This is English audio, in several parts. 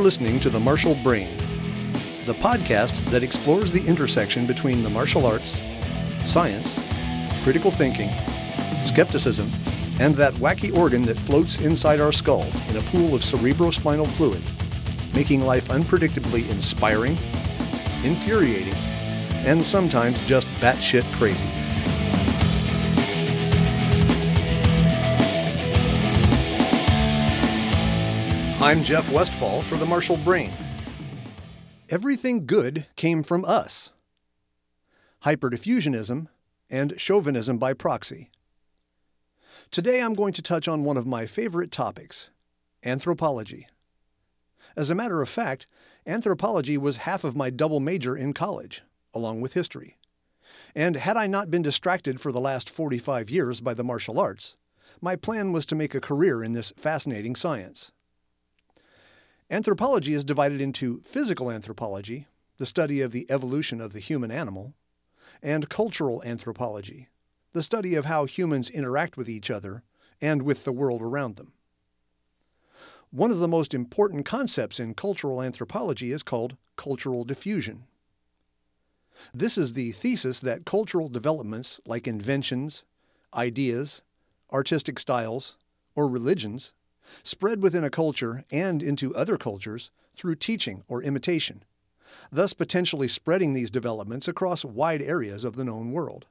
listening to The Martial Brain, the podcast that explores the intersection between the martial arts, science, critical thinking, skepticism, and that wacky organ that floats inside our skull in a pool of cerebrospinal fluid, making life unpredictably inspiring, infuriating, and sometimes just batshit crazy. I'm Jeff Westfall for The Martial Brain. Everything good came from us. Hyperdiffusionism and chauvinism by proxy. Today I'm going to touch on one of my favorite topics, anthropology. As a matter of fact, anthropology was half of my double major in college, along with history. And had I not been distracted for the last 45 years by the martial arts, my plan was to make a career in this fascinating science. Anthropology is divided into physical anthropology, the study of the evolution of the human animal, and cultural anthropology, the study of how humans interact with each other and with the world around them. One of the most important concepts in cultural anthropology is called cultural diffusion. This is the thesis that cultural developments like inventions, ideas, artistic styles, or religions spread within a culture and into other cultures through teaching or imitation, thus potentially spreading these developments across wide areas of the known world.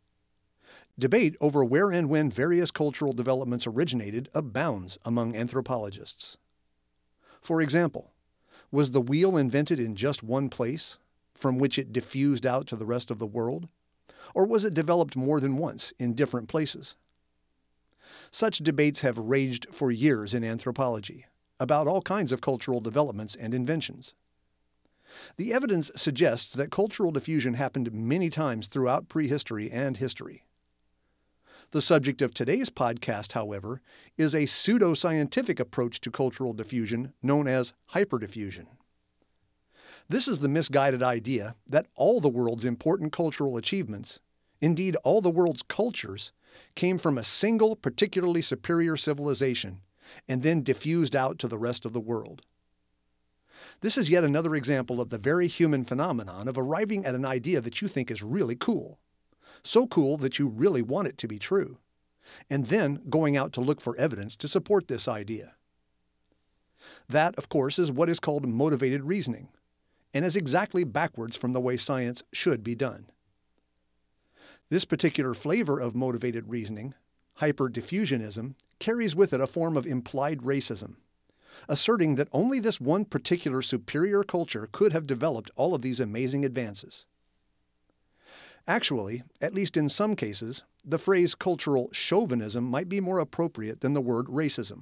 Debate over where and when various cultural developments originated abounds among anthropologists. For example, was the wheel invented in just one place, from which it diffused out to the rest of the world? Or was it developed more than once in different places? Such debates have raged for years in anthropology, about all kinds of cultural developments and inventions. The evidence suggests that cultural diffusion happened many times throughout prehistory and history. The subject of today's podcast, however, is a pseudo-scientific approach to cultural diffusion known as hyperdiffusion. This is the misguided idea that all the world's important cultural achievements, indeed all the world's cultures, came from a single particularly superior civilization and then diffused out to the rest of the world. This is yet another example of the very human phenomenon of arriving at an idea that you think is really cool. So cool that you really want it to be true, and then going out to look for evidence to support this idea. That, of course, is what is called motivated reasoning, and is exactly backwards from the way science should be done. This particular flavor of motivated reasoning, hyperdiffusionism, carries with it a form of implied racism, asserting that only this one particular superior culture could have developed all of these amazing advances. Actually, at least in some cases, the phrase cultural chauvinism might be more appropriate than the word racism.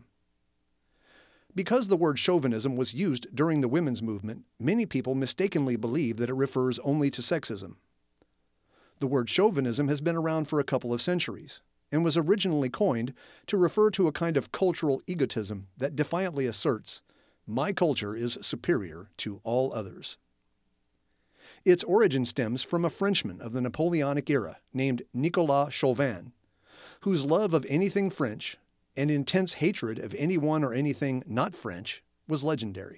Because the word chauvinism was used during the women's movement, many people mistakenly believe that it refers only to sexism. The word chauvinism has been around for a couple of centuries and was originally coined to refer to a kind of cultural egotism that defiantly asserts, "My culture is superior to all others." Its origin stems from a Frenchman of the Napoleonic era named Nicolas Chauvin, whose love of anything French and intense hatred of anyone or anything not French was legendary.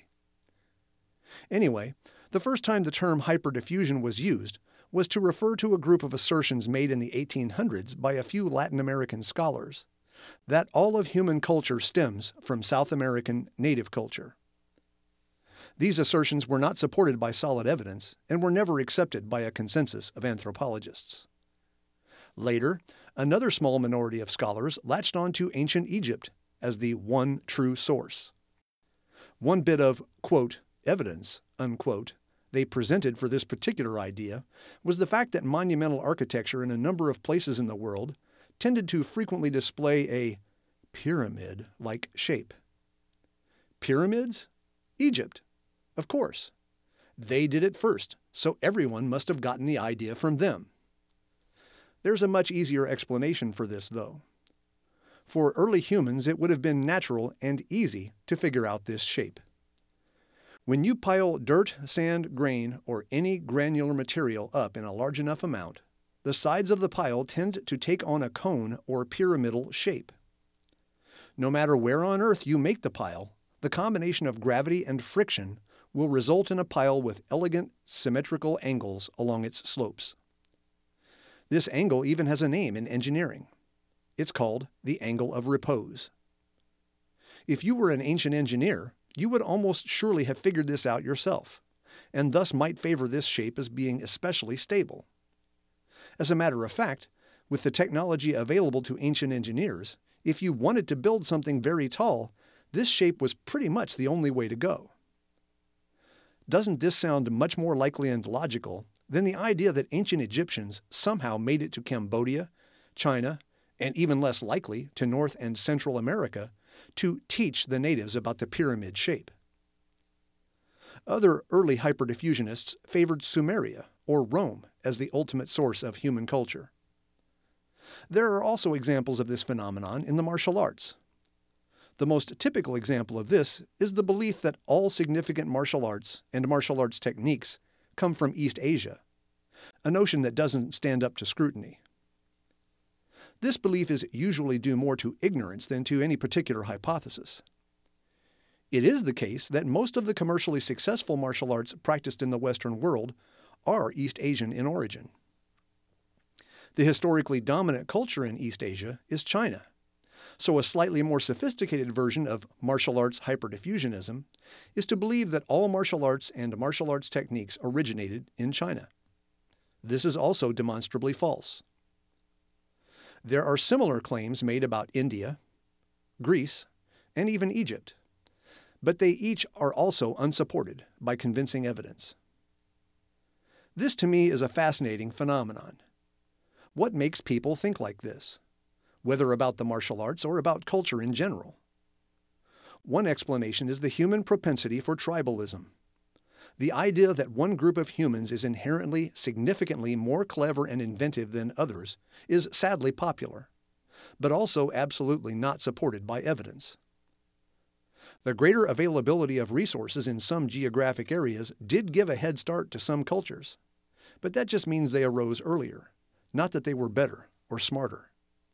Anyway, the first time the term hyperdiffusion was used was to refer to a group of assertions made in the 1800s by a few Latin American scholars that all of human culture stems from South American native culture. These assertions were not supported by solid evidence and were never accepted by a consensus of anthropologists. Later, another small minority of scholars latched on to ancient Egypt as the one true source. One bit of, quote, evidence, unquote, they presented for this particular idea was the fact that monumental architecture in a number of places in the world tended to frequently display a pyramid-like shape. Pyramids? Egypt. Of course. They did it first, so everyone must have gotten the idea from them. There's a much easier explanation for this, though. For early humans, it would have been natural and easy to figure out this shape. When you pile dirt, sand, grain, or any granular material up in a large enough amount, the sides of the pile tend to take on a cone or pyramidal shape. No matter where on Earth you make the pile the combination of gravity and friction will result in a pile with elegant, symmetrical angles along its slopes. This angle even has a name in engineering. It's called the angle of repose. If you were an ancient engineer, you would almost surely have figured this out yourself, and thus might favor this shape as being especially stable. As a matter of fact, with the technology available to ancient engineers, if you wanted to build something very tall, this shape was pretty much the only way to go. Doesn't this sound much more likely and logical than the idea that ancient Egyptians somehow made it to Cambodia, China, and even less likely to North and Central America to teach the natives about the pyramid shape? Other early hyperdiffusionists favored Sumeria, or Rome, as the ultimate source of human culture. There are also examples of this phenomenon in the martial arts. The most typical example of this is the belief that all significant martial arts and martial arts techniques come from East Asia, a notion that doesn't stand up to scrutiny. This belief is usually due more to ignorance than to any particular hypothesis. It is the case that most of the commercially successful martial arts practiced in the Western world are East Asian in origin. The historically dominant culture in East Asia is China, so a slightly more sophisticated version of martial arts hyperdiffusionism is to believe that all martial arts and martial arts techniques originated in China. This is also demonstrably false. There are similar claims made about India, Greece, and even Egypt, but they each are also unsupported by convincing evidence. This to me is a fascinating phenomenon. What makes people think like this, whether about the martial arts or about culture in general? One explanation is the human propensity for tribalism. The idea that one group of humans is inherently significantly more clever and inventive than others is sadly popular, but also absolutely not supported by evidence. The greater availability of resources in some geographic areas did give a head start to some cultures, but that just means they arose earlier, not that they were better or smarter.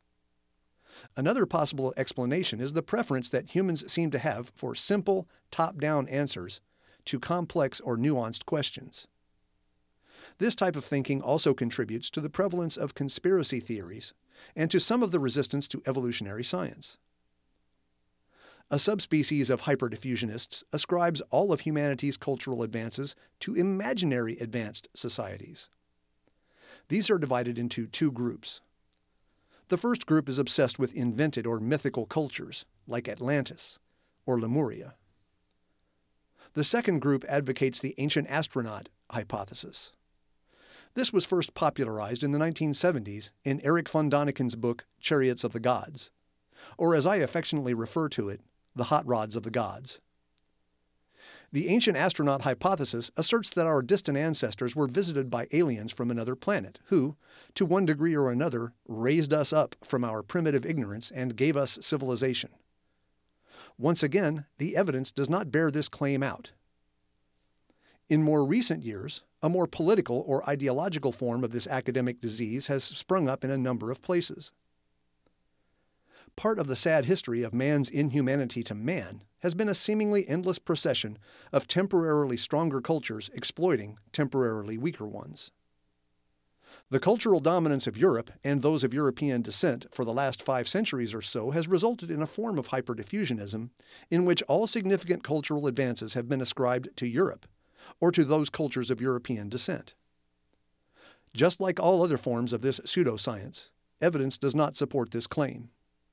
Another possible explanation is the preference that humans seem to have for simple, top-down answers to complex or nuanced questions. This type of thinking also contributes to the prevalence of conspiracy theories and to some of the resistance to evolutionary science. A subspecies of hyperdiffusionists ascribes all of humanity's cultural advances to imaginary advanced societies. These are divided into two groups. The first group is obsessed with invented or mythical cultures, like Atlantis or Lemuria. The second group advocates the ancient astronaut hypothesis. This was first popularized in the 1970s in Erich von Daniken's book Chariots of the Gods, or as I affectionately refer to it, the hot rods of the gods. The ancient astronaut hypothesis asserts that our distant ancestors were visited by aliens from another planet who, to one degree or another, raised us up from our primitive ignorance and gave us civilization. Once again, the evidence does not bear this claim out. In more recent years, a more political or ideological form of this academic disease has sprung up in a number of places. Part of the sad history of man's inhumanity to man has been a seemingly endless procession of temporarily stronger cultures exploiting temporarily weaker ones. The cultural dominance of Europe and those of European descent for the last 5 centuries or so has resulted in a form of hyperdiffusionism in which all significant cultural advances have been ascribed to Europe or to those cultures of European descent. Just like all other forms of this pseudoscience, evidence does not support this claim.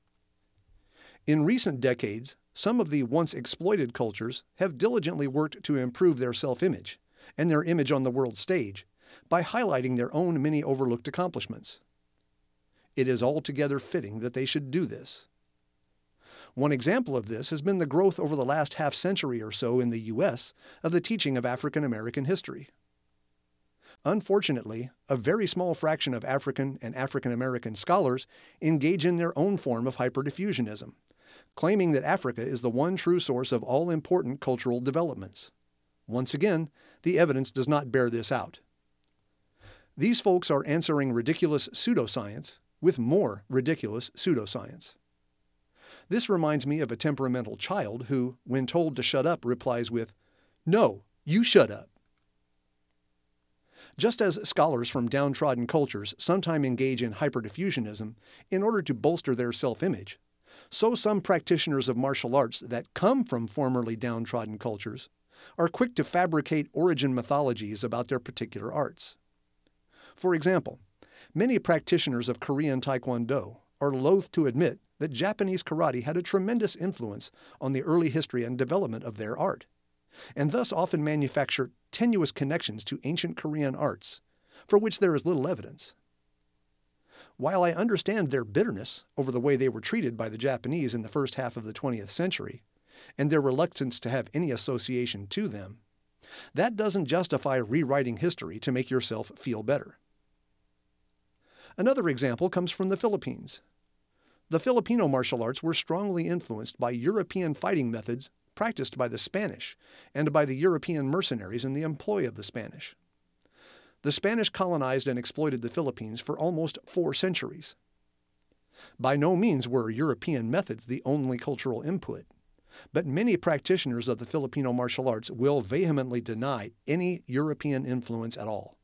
In recent decades, some of the once exploited cultures have diligently worked to improve their self-image and their image on the world stage by highlighting their own many overlooked accomplishments. It is altogether fitting that they should do this. One example of this has been the growth over the last half-century or so in the U.S. of the teaching of African American history. Unfortunately, a very small fraction of African and African American scholars engage in their own form of hyperdiffusionism, claiming that Africa is the one true source of all important cultural developments. Once again, the evidence does not bear this out. These folks are answering ridiculous pseudoscience with more ridiculous pseudoscience. This reminds me of a temperamental child who, when told to shut up, replies with, "No, you shut up." Just as scholars from downtrodden cultures sometimes engage in hyperdiffusionism in order to bolster their self-image, so some practitioners of martial arts that come from formerly downtrodden cultures are quick to fabricate origin mythologies about their particular arts. For example, many practitioners of Korean Taekwondo are loath to admit that Japanese karate had a tremendous influence on the early history and development of their art, and thus often manufacture tenuous connections to ancient Korean arts, for which there is little evidence. While I understand their bitterness over the way they were treated by the Japanese in the first half of the 20th century, and their reluctance to have any association to them, that doesn't justify rewriting history to make yourself feel better. Another example comes from the Philippines. The Filipino martial arts were strongly influenced by European fighting methods practiced by the Spanish and by the European mercenaries in the employ of the Spanish. The Spanish colonized and exploited the Philippines for almost 4 centuries. By no means were European methods the only cultural input, but many practitioners of the Filipino martial arts will vehemently deny any European influence at all.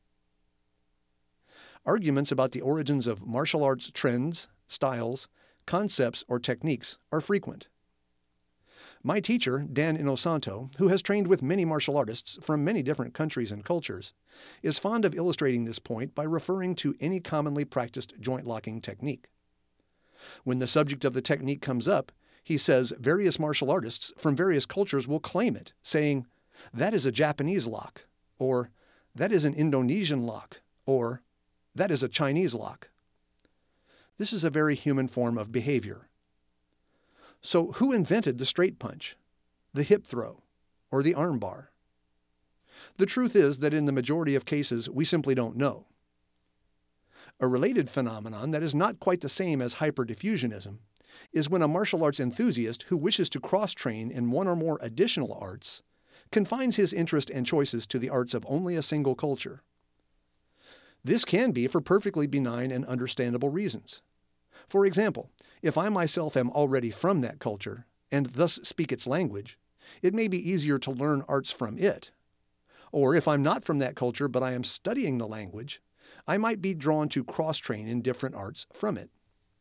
Arguments about the origins of martial arts trends, styles, concepts, or techniques are frequent. My teacher, Dan Inosanto, who has trained with many martial artists from many different countries and cultures, is fond of illustrating this point by referring to any commonly practiced joint-locking technique. When the subject of the technique comes up, he says various martial artists from various cultures will claim it, saying, "That is a Japanese lock," or "That is an Indonesian lock," or "That is a Chinese lock." This is a very human form of behavior. So who invented the straight punch, the hip throw, or the arm bar? The truth is that in the majority of cases, we simply don't know. A related phenomenon that is not quite the same as hyperdiffusionism is when a martial arts enthusiast who wishes to cross-train in one or more additional arts confines his interest and choices to the arts of only a single culture. This can be for perfectly benign and understandable reasons. For example, if I myself am already from that culture, and thus speak its language, it may be easier to learn arts from it. Or if I'm not from that culture but I am studying the language, I might be drawn to cross-train in different arts from it.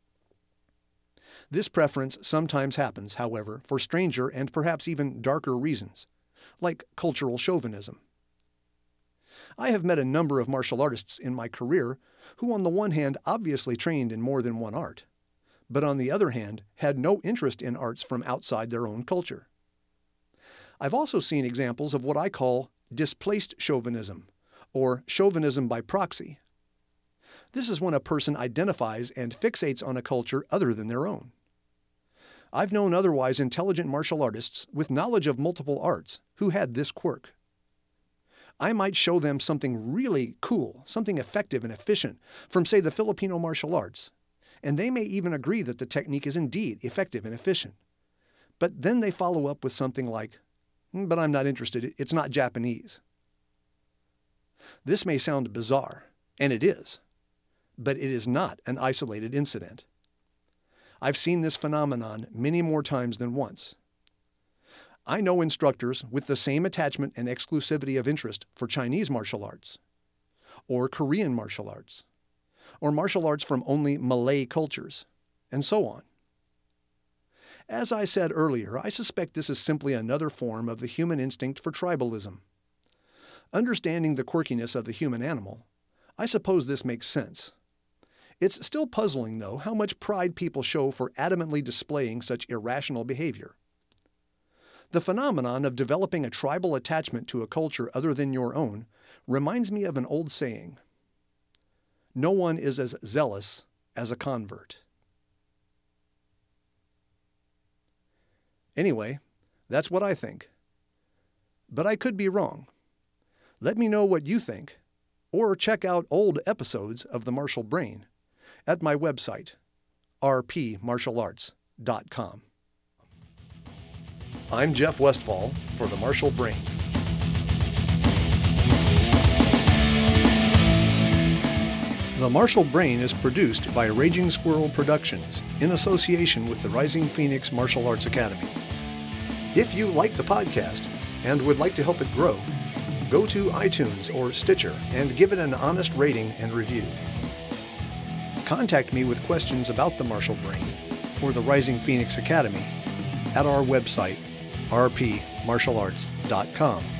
This preference sometimes happens, however, for stranger and perhaps even darker reasons, like cultural chauvinism. I have met a number of martial artists in my career who on the one hand obviously trained in more than one art, but on the other hand had no interest in arts from outside their own culture. I've also seen examples of what I call displaced chauvinism, or chauvinism by proxy. This is when a person identifies and fixates on a culture other than their own. I've known otherwise intelligent martial artists with knowledge of multiple arts who had this quirk. I might show them something really cool, something effective and efficient from, say, the Filipino martial arts, and they may even agree that the technique is indeed effective and efficient. But then they follow up with something like, "But I'm not interested, it's not Japanese." This may sound bizarre, and it is, but it is not an isolated incident. I've seen this phenomenon many more times than once. I know instructors with the same attachment and exclusivity of interest for Chinese martial arts, or Korean martial arts, or martial arts from only Malay cultures, and so on. As I said earlier, I suspect this is simply another form of the human instinct for tribalism. Understanding the quirkiness of the human animal, I suppose this makes sense. It's still puzzling, though, how much pride people show for adamantly displaying such irrational behavior. The phenomenon of developing a tribal attachment to a culture other than your own reminds me of an old saying: "No one is as zealous as a convert." Anyway, that's what I think. But I could be wrong. Let me know what you think, or check out old episodes of The Martial Brain at my website, rpmartialarts.com. I'm Jeff Westfall for The Martial Brain. The The Martial Brain is produced by Raging Squirrel Productions in association with the Rising Phoenix Martial Arts Academy. If you like the podcast and would like to help it grow, go to iTunes or Stitcher and give it an honest rating and review. Contact me with questions about the Martial Brain or the Rising Phoenix Academy at our website, rpmartialarts.com.